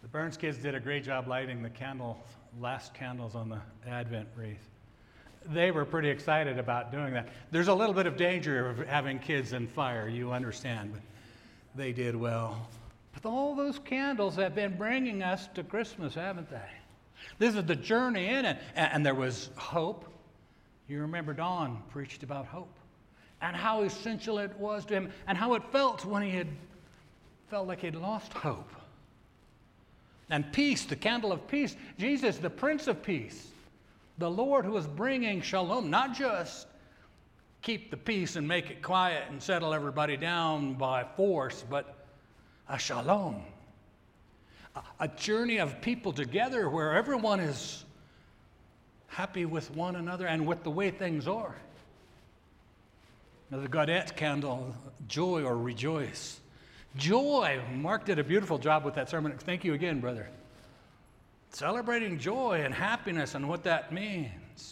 Burns kids did a great job lighting the last candles on the Advent wreath. They were pretty excited about doing that. There's a little bit of danger of having kids and fire, you understand, but they did well. But all those candles have been bringing us to Christmas, haven't they? This is the journey in it. And there was hope. You remember Don preached about hope and how essential it was to him and how it felt when he had felt like he'd lost hope. And peace, the candle of peace. Jesus, the Prince of Peace. The Lord who is bringing shalom, not just keep the peace and make it quiet and settle everybody down by force, but a shalom. A journey of people together where everyone is happy with one another and with the way things are. Now, the Gaudete candle, joy or rejoice. Joy. Mark did a beautiful job with that sermon. Thank you again, brother. Celebrating joy and happiness and what that means.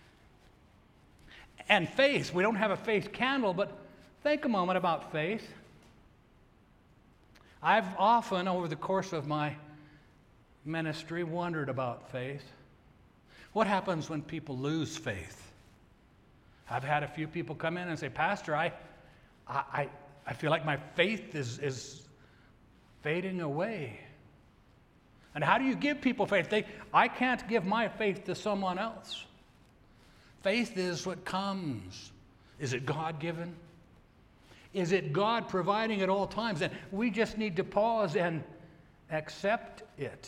And faith. We don't have a faith candle, but think a moment about faith. I've often, over the course of my ministry, wondered about faith. What happens when people lose faith? I've had a few people come in and say, Pastor, I feel like my faith is fading away. And how do you give people faith? I can't give my faith to someone else. Faith is what comes. Is it God-given? Is it God providing at all times? And we just need to pause and accept it.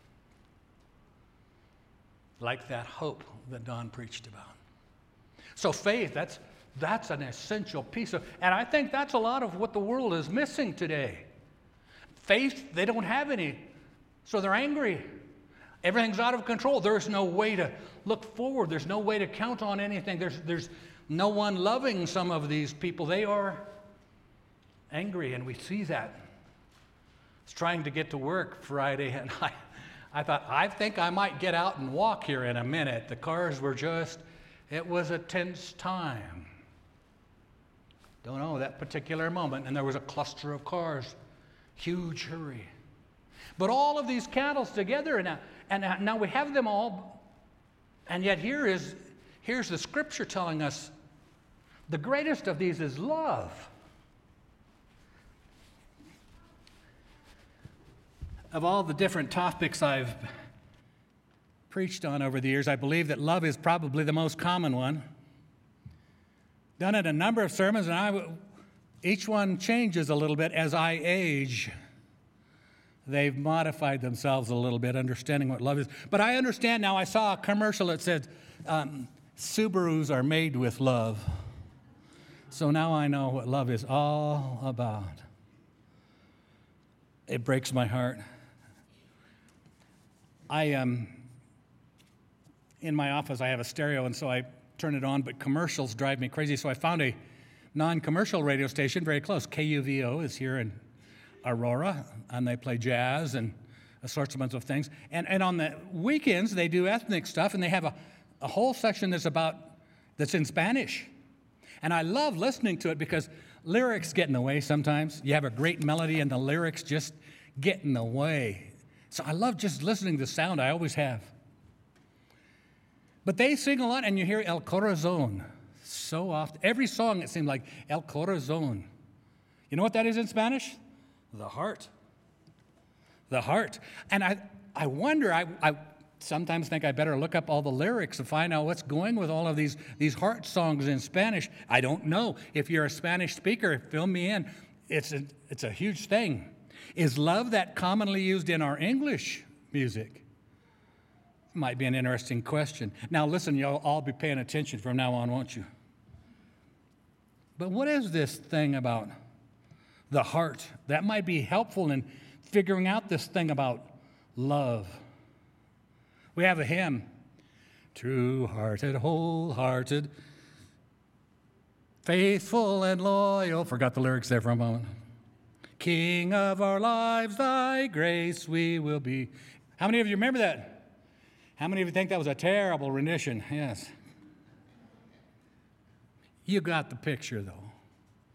Like that hope that Don preached about. So faith, that's an essential piece of, and I think that's a lot of what the world is missing today. Faith, they don't have any, so they're angry. Everything's out of control. There's no way to look forward. There's no way to count on anything. There's no one loving some of these people. They are angry, and we see that. I was trying to get to work Friday, and I thought, I think I might get out and walk here in a minute. The cars were it was a tense time. Don't know, that particular moment, and there was a cluster of cars, huge hurry. But all of these candles together, and now we have them all, and yet here's the Scripture telling us the greatest of these is love. Of all the different topics I've preached on over the years, I believe that love is probably the most common one. Done it a number of sermons, and each one changes a little bit as I age. They've modified themselves a little bit, understanding what love is. But I understand now. I saw a commercial that said, Subarus are made with love. So now I know what love is all about. It breaks my heart. In my office, I have a stereo, and so I turn it on, but commercials drive me crazy. So I found a non-commercial radio station very close. KUVO is here in Aurora, and they play jazz and assortments of things. And on the weekends, they do ethnic stuff, and they have a whole section that's in Spanish. And I love listening to it because lyrics get in the way sometimes. You have a great melody, and the lyrics just get in the way. So I love just listening to the sound. I always have. But they sing a lot, and you hear El Corazon so often. Every song, it seemed like El Corazon. You know what that is in Spanish? The heart. The heart. And I wonder, I sometimes think I better look up all the lyrics and find out what's going with all of these heart songs in Spanish. I don't know. If you're a Spanish speaker, fill me in. It's a huge thing. Is love that commonly used in our English music? Might be an interesting question. Now listen, you'll all be paying attention from now on, won't you? But what is this thing about the heart that might be helpful in figuring out this thing about love? We have a hymn, true-hearted, wholehearted, faithful and loyal. Forgot the lyrics there for a moment. King of our lives, thy grace we will be. How many of you remember that? How many of you think that was a terrible rendition? Yes. You got the picture, though.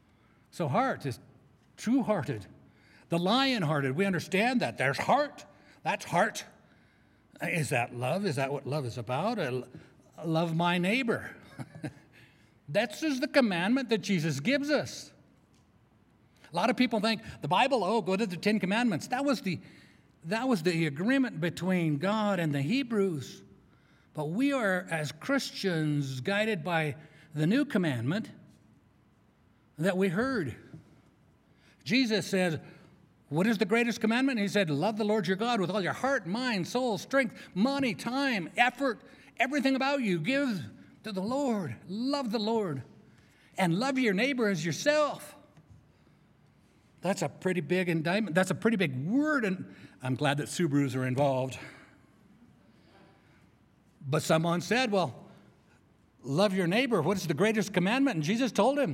So heart is true-hearted. The lion-hearted, we understand that. There's heart. That's heart. Is that love? Is that what love is about? Love my neighbor. That's just the commandment that Jesus gives us. A lot of people think the Bible, go to the Ten Commandments. That was the agreement between God and the Hebrews. But we are, as Christians, guided by the new commandment that we heard. Jesus says, what is the greatest commandment? He said, love the Lord your God with all your heart, mind, soul, strength, money, time, effort, everything about you. Give to the Lord. Love the Lord. And love your neighbor as yourself. That's a pretty big indictment. That's a pretty big word, and I'm glad that Subarus are involved. But someone said, well, love your neighbor. What is the greatest commandment? And Jesus told him.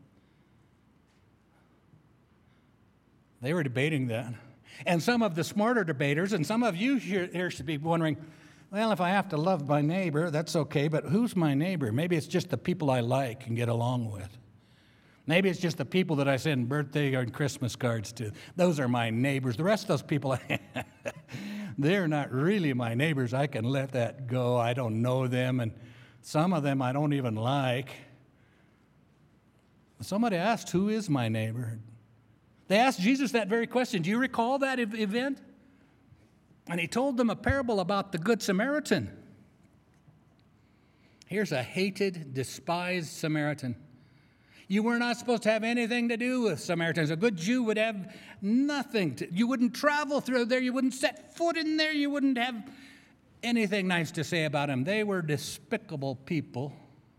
They were debating that. And some of the smarter debaters, and some of you here should be wondering, well, if I have to love my neighbor, that's okay, but who's my neighbor? Maybe it's just the people I like and get along with. Maybe it's just the people that I send birthday or Christmas cards to. Those are my neighbors. The rest of those people, they're not really my neighbors. I can let that go. I don't know them, and some of them I don't even like. Somebody asked, who is my neighbor? They asked Jesus that very question. Do you recall that event? And he told them a parable about the Good Samaritan. Here's a hated, despised Samaritan. You were not supposed to have anything to do with Samaritans. A good Jew would have nothing. You wouldn't travel through there. You wouldn't set foot in there. You wouldn't have anything nice to say about them. They were despicable people.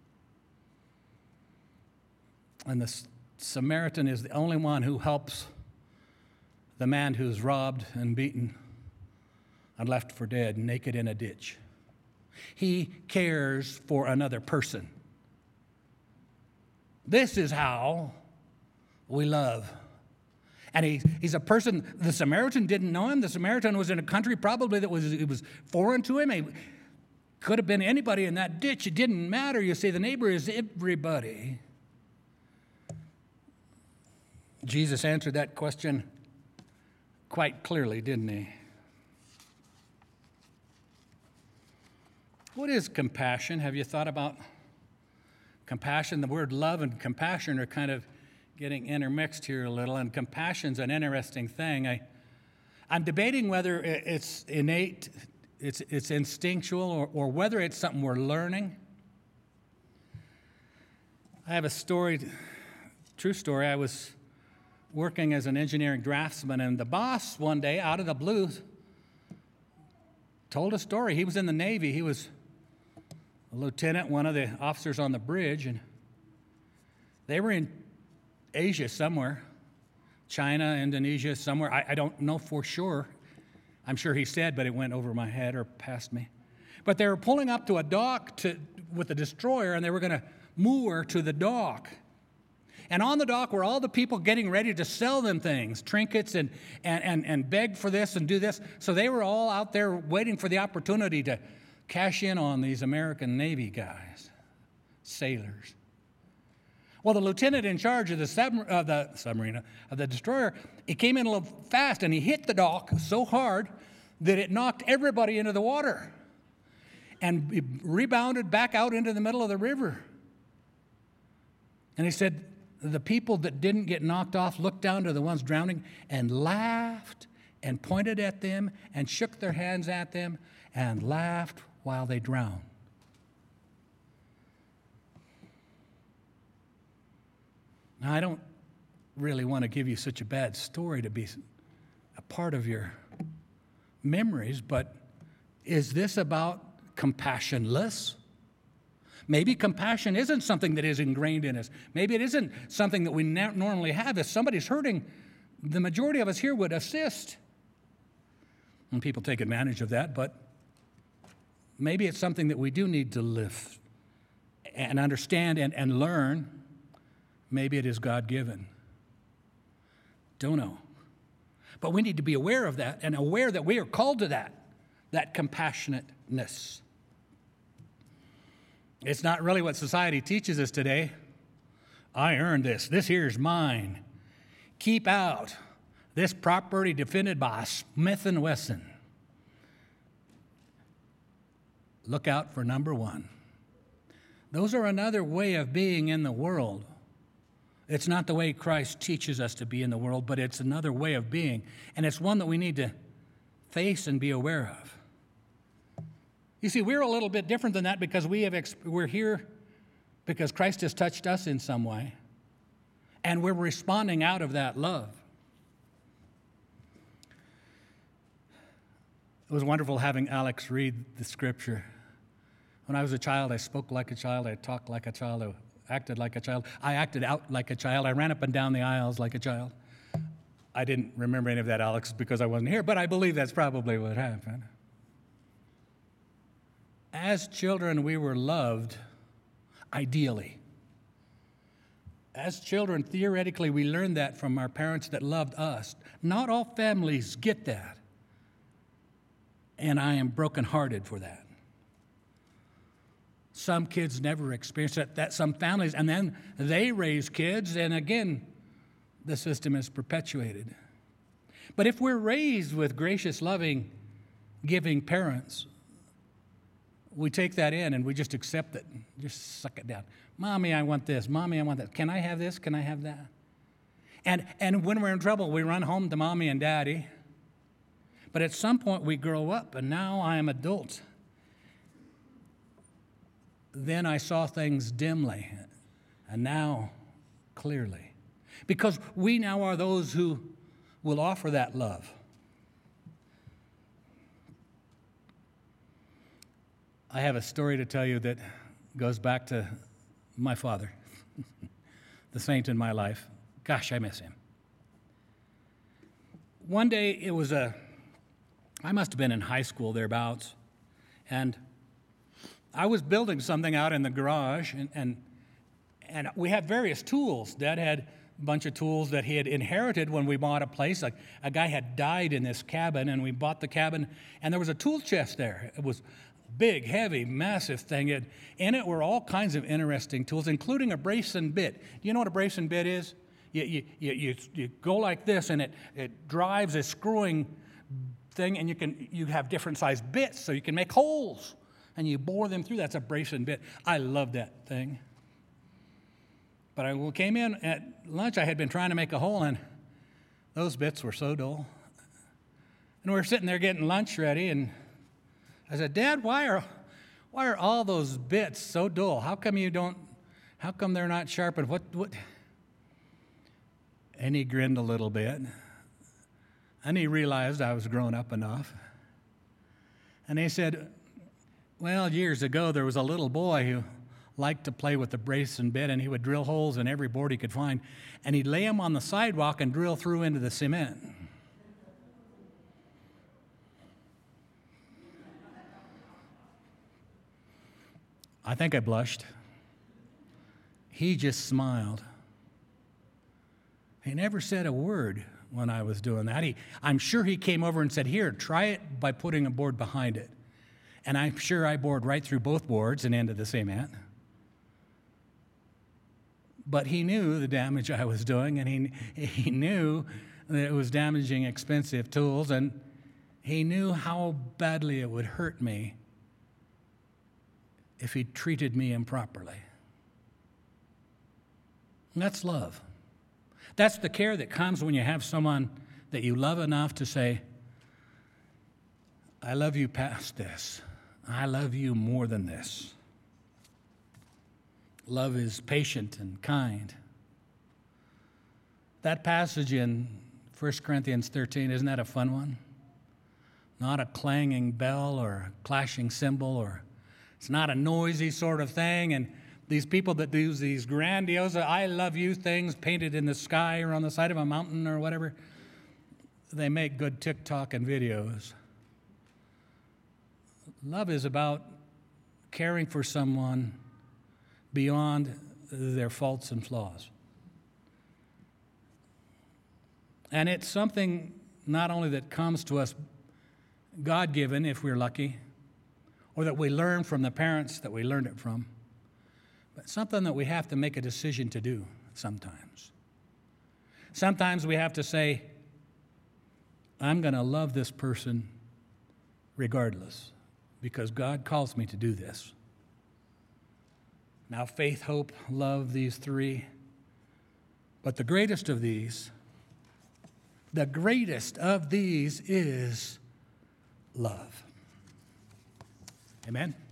And the Samaritan is the only one who helps the man who's robbed and beaten and left for dead, naked in a ditch. He cares for another person. This is how we love. And he's a person, the Samaritan didn't know him. The Samaritan was in a country probably that was foreign to him. He could have been anybody in that ditch. It didn't matter. You see, the neighbor is everybody. Jesus answered that question quite clearly, didn't he? What is compassion? Have you thought about compassion? The word love and compassion are kind of getting intermixed here a little, and compassion's an interesting thing. I'm debating whether it's innate, it's instinctual, or whether it's something we're learning. I have a story, true story. I was working as an engineering draftsman, and the boss one day, out of the blue, told a story. He was in the Navy. He was a lieutenant, one of the officers on the bridge, and they were in Asia somewhere, China, Indonesia, somewhere. I don't know for sure. I'm sure he said, but it went over my head or past me. But they were pulling up to a dock with a destroyer, and they were going to moor to the dock. And on the dock were all the people getting ready to sell them things, trinkets, and beg for this and do this. So they were all out there waiting for the opportunity to cash in on these American Navy guys, sailors. Well, the lieutenant in charge of the destroyer, he came in a little fast, and he hit the dock so hard that it knocked everybody into the water and he rebounded back out into the middle of the river. And he said, the people that didn't get knocked off looked down to the ones drowning and laughed and pointed at them and shook their hands at them and laughed while they drowned. Now, I don't really want to give you such a bad story to be a part of your memories, but is this about compassionless? Maybe compassion isn't something that is ingrained in us. Maybe it isn't something that we normally have. If somebody's hurting, the majority of us here would assist. And people take advantage of that, but maybe it's something that we do need to live and understand and learn. Maybe it is God-given. Don't know. But we need to be aware of that and aware that we are called to that compassionateness. It's not really what society teaches us today. I earned this. This here's mine. Keep out. This property defended by Smith & Wesson. look out for number one. Those are another way of being in the world. It's not the way Christ teaches us to be in the world, but it's another way of being, and it's one that we need to face and be aware of. You see, we're a little bit different than that because we're here because Christ has touched us in some way, and we're responding out of that love. It was wonderful having Alex read the scripture. When I was a child, I spoke like a child, I talked like a child, I acted like a child, I acted out like a child, I ran up and down the aisles like a child. I didn't remember any of that, Alex, because I wasn't here, but I believe that's probably what happened. As children, we were loved, ideally. As children, theoretically, we learned that from our parents that loved us. Not all families get that. And I am brokenhearted for that. Some kids never experience that some families, and then they raise kids, and again, the system is perpetuated. But if we're raised with gracious, loving, giving parents, we take that in and we just accept it, just suck it down. Mommy, I want this. Mommy, I want that. Can I have this? Can I have that? And when we're in trouble, we run home to Mommy and Daddy. But at some point, we grow up, and now I am adult. Then I saw things dimly, and now clearly. Because we now are those who will offer that love. I have a story to tell you that goes back to my father, the saint in my life. Gosh, I miss him. One day, I must have been in high school thereabouts, and I was building something out in the garage, and we had various tools. Dad had a bunch of tools that he had inherited when we bought a place. Like a guy had died in this cabin, and we bought the cabin, and there was a tool chest there. It was big, heavy, massive thing. In it were all kinds of interesting tools, including a brace and bit. Do you know what a brace and bit is? You go like this, and it drives a screwing thing, and you have different sized bits, so you can make holes, and you bore them through. That's a brace and bit. I love that thing. But I came in at lunch. I had been trying to make a hole, and those bits were so dull. And we were sitting there getting lunch ready, and I said, Dad, why are all those bits so dull? How come they're not sharpened? What? And he grinned a little bit. And he realized I was grown up enough. And he said, well, years ago, there was a little boy who liked to play with the brace and bit, and he would drill holes in every board he could find, and he'd lay them on the sidewalk and drill through into the cement. I think I blushed. He just smiled. He never said a word when I was doing that. I'm sure he came over and said, here, try it by putting a board behind it. And I'm sure I bored right through both boards and into the cement. But he knew the damage I was doing, and he knew that it was damaging expensive tools, and he knew how badly it would hurt me if he treated me improperly. And that's love. That's the care that comes when you have someone that you love enough to say, I love you past this. I love you more than this. Love is patient and kind. That passage in 1 Corinthians 13, isn't that a fun one? Not a clanging bell or a clashing cymbal, or it's not a noisy sort of thing. And these people that do these grandiose I love you things painted in the sky or on the side of a mountain or whatever, they make good TikTok and videos. Love is about caring for someone beyond their faults and flaws. And it's something not only that comes to us God-given, if we're lucky, or that we learn from the parents that we learned it from, but something that we have to make a decision to do sometimes. Sometimes we have to say, I'm going to love this person regardless, because God calls me to do this. Now, faith, hope, love, these three. But the greatest of these is love. Amen?